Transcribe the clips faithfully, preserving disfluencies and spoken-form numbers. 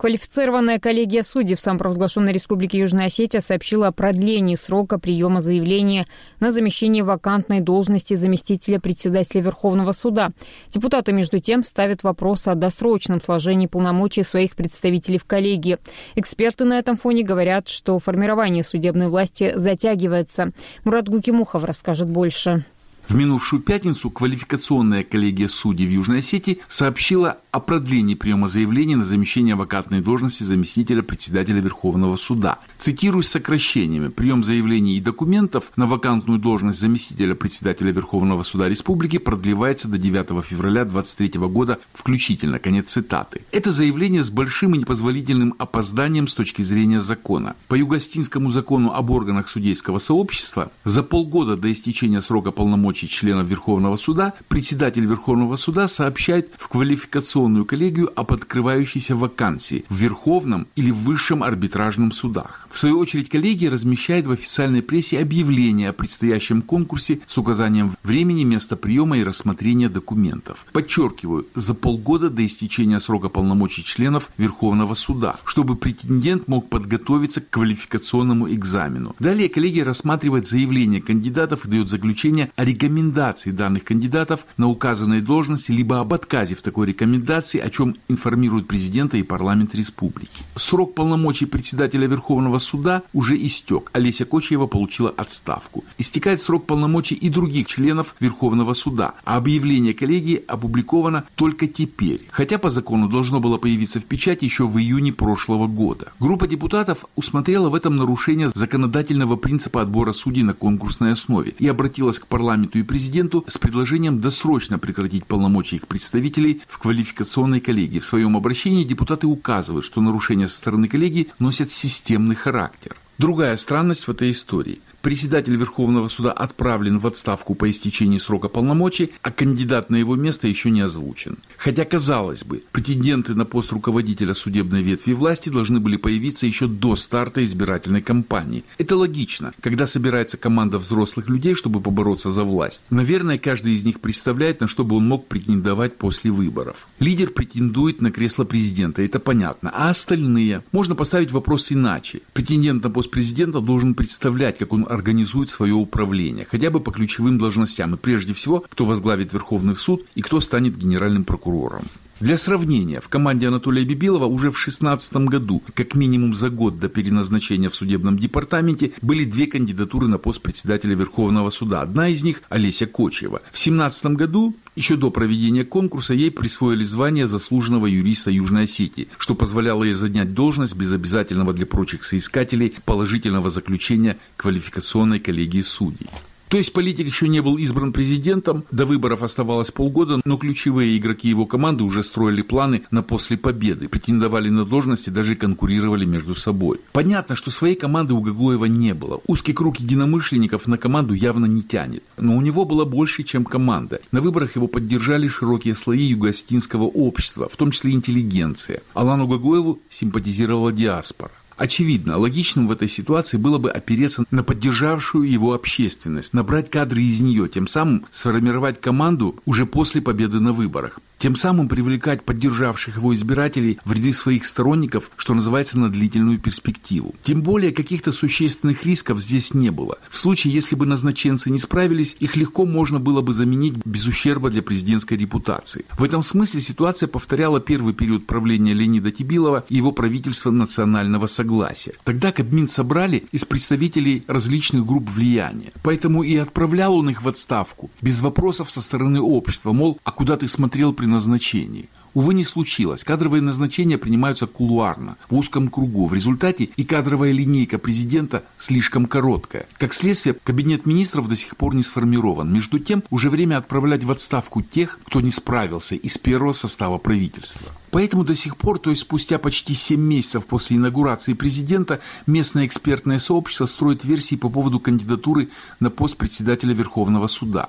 Квалифицированная коллегия судей в самопровозглашенной Республике Южная Осетия сообщила о продлении срока приема заявления на замещение вакантной должности заместителя председателя Верховного суда. Депутаты, между тем, ставят вопрос о досрочном сложении полномочий своих представителей в коллегии. Эксперты на этом фоне говорят, что формирование судебной власти затягивается. Мурат Гукимухов расскажет больше. В минувшую пятницу квалификационная коллегия судей в Южной Осетии сообщила о продлении приема заявлений на замещение вакантной должности заместителя председателя Верховного суда. Цитирую с сокращениями: прием заявлений и документов на вакантную должность заместителя председателя Верховного суда Республики продлевается до девятого февраля две тысячи двадцать третьего года включительно. Конец цитаты. Это заявление с большим и непозволительным опозданием с точки зрения закона. По Югостинскому закону об органах судейского сообщества за полгода до истечения срока полномочий членов Верховного суда председатель Верховного суда сообщает в квалификационную коллегию об открывающейся вакансии в Верховном или в Высшем арбитражном судах. В свою очередь коллегия размещает в официальной прессе объявление о предстоящем конкурсе с указанием времени, места приема и рассмотрения документов. Подчеркиваю, за полгода до истечения срока полномочий членов Верховного суда, чтобы претендент мог подготовиться к квалификационному экзамену. Далее коллегия рассматривает заявления кандидатов и дает заключение о рекомендации рекомендаций данных кандидатов на указанные должности, либо об отказе в такой рекомендации, о чем информирует президента и парламент республики. Срок полномочий председателя Верховного суда уже истек. Олеся Кочева получила отставку. Истекает срок полномочий и других членов Верховного суда, а объявление коллегии опубликовано только теперь, хотя по закону должно было появиться в печати еще в июне прошлого года. Группа депутатов усмотрела в этом нарушение законодательного принципа отбора судей на конкурсной основе и обратилась к парламенту и президенту с предложением досрочно прекратить полномочия их представителей в квалификационной коллегии. В своем обращении депутаты указывают, что нарушения со стороны коллегии носят системный характер. Другая странность в этой истории. Председатель Верховного суда отправлен в отставку по истечении срока полномочий, а кандидат на его место еще не озвучен. Хотя, казалось бы, претенденты на пост руководителя судебной ветви власти должны были появиться еще до старта избирательной кампании. Это логично, когда собирается команда взрослых людей, чтобы побороться за власть. Наверное, каждый из них представляет, на что бы он мог претендовать после выборов. Лидер претендует на кресло президента, это понятно. А остальные? Можно поставить вопрос иначе. Претендент на пост президента должен представлять, как он организует свое управление, хотя бы по ключевым должностям, и прежде всего, кто возглавит Верховный суд и кто станет генеральным прокурором. Для сравнения, в команде Анатолия Бибилова уже в две тысячи шестнадцатом году, как минимум за год до переназначения в судебном департаменте, были две кандидатуры на пост председателя Верховного суда. Одна из них – Олеся Кочева. В две тысячи семнадцатом году, еще до проведения конкурса, ей присвоили звание заслуженного юриста Южной Осетии, что позволяло ей занять должность без обязательного для прочих соискателей положительного заключения квалификационной коллегии судей. То есть политик еще не был избран президентом, до выборов оставалось полгода, но ключевые игроки его команды уже строили планы на после победы, претендовали на должности, даже конкурировали между собой. Понятно, что своей команды у Гаглоева не было. Узкий круг единомышленников на команду явно не тянет. Но у него было больше, чем команда. На выборах его поддержали широкие слои югостинского общества, в том числе интеллигенция. Алану Гаглоеву симпатизировала диаспора. Очевидно, логичным в этой ситуации было бы опереться на поддержавшую его общественность, набрать кадры из нее, тем самым сформировать команду уже после победы на выборах. Тем самым привлекать поддержавших его избирателей в ряды своих сторонников, что называется, на длительную перспективу. Тем более, каких-то существенных рисков здесь не было. В случае, если бы назначенцы не справились, их легко можно было бы заменить без ущерба для президентской репутации. В этом смысле ситуация повторяла первый период правления Леонида Тибилова и его правительства национального согласия. Тогда Кабмин собрали из представителей различных групп влияния. Поэтому и отправлял он их в отставку, без вопросов со стороны общества, мол, а куда ты смотрел при назначении? Увы, не случилось. Кадровые назначения принимаются кулуарно, в узком кругу. В результате и кадровая линейка президента слишком короткая. Как следствие, кабинет министров до сих пор не сформирован. Между тем, уже время отправлять в отставку тех, кто не справился из первого состава правительства. Поэтому до сих пор, то есть спустя почти семь месяцев после инаугурации президента, местное экспертное сообщество строит версии по поводу кандидатуры на пост председателя Верховного суда.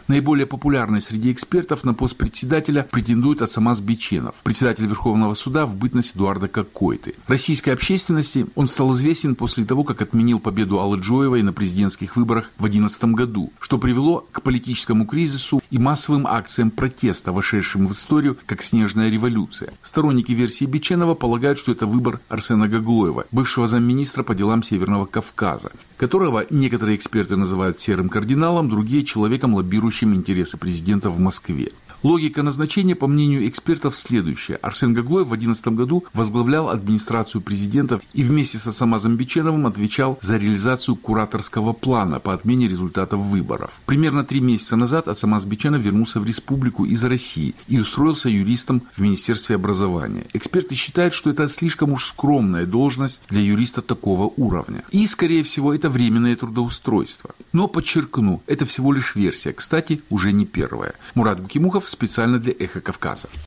Наиболее популярной среди экспертов на пост председателя претендует Ацамаз Биченов, председатель Верховного суда в бытность Эдуарда Какойты. Российской общественности он стал известен после того, как отменил победу Аллы Джоевой на президентских выборах в две тысячи одиннадцатом году, что привело к политическому кризису и массовым акциям протеста, вошедшим в историю как снежная революция. Сторонники версии Биченова полагают, что это выбор Арсена Гаглоева, бывшего замминистра по делам Северного Кавказа, которого некоторые эксперты называют серым кардиналом, другие – человеком, лоббирующим интересы президента в Москве. Логика назначения, по мнению экспертов, следующая. Арсен Гаглоев в две тысячи одиннадцатом году возглавлял администрацию президента и вместе с Ацамазом Биченовым отвечал за реализацию кураторского плана по отмене результатов выборов. Примерно три месяца назад Ацамаз Биченов вернулся в республику из России и устроился юристом в Министерстве образования. Эксперты считают, что это слишком уж скромная должность для юриста такого уровня. И, скорее всего, это временное трудоустройство. Но, подчеркну, это всего лишь версия, кстати, уже не первая. Мурат Гукимухов специально для «Эхо Кавказа».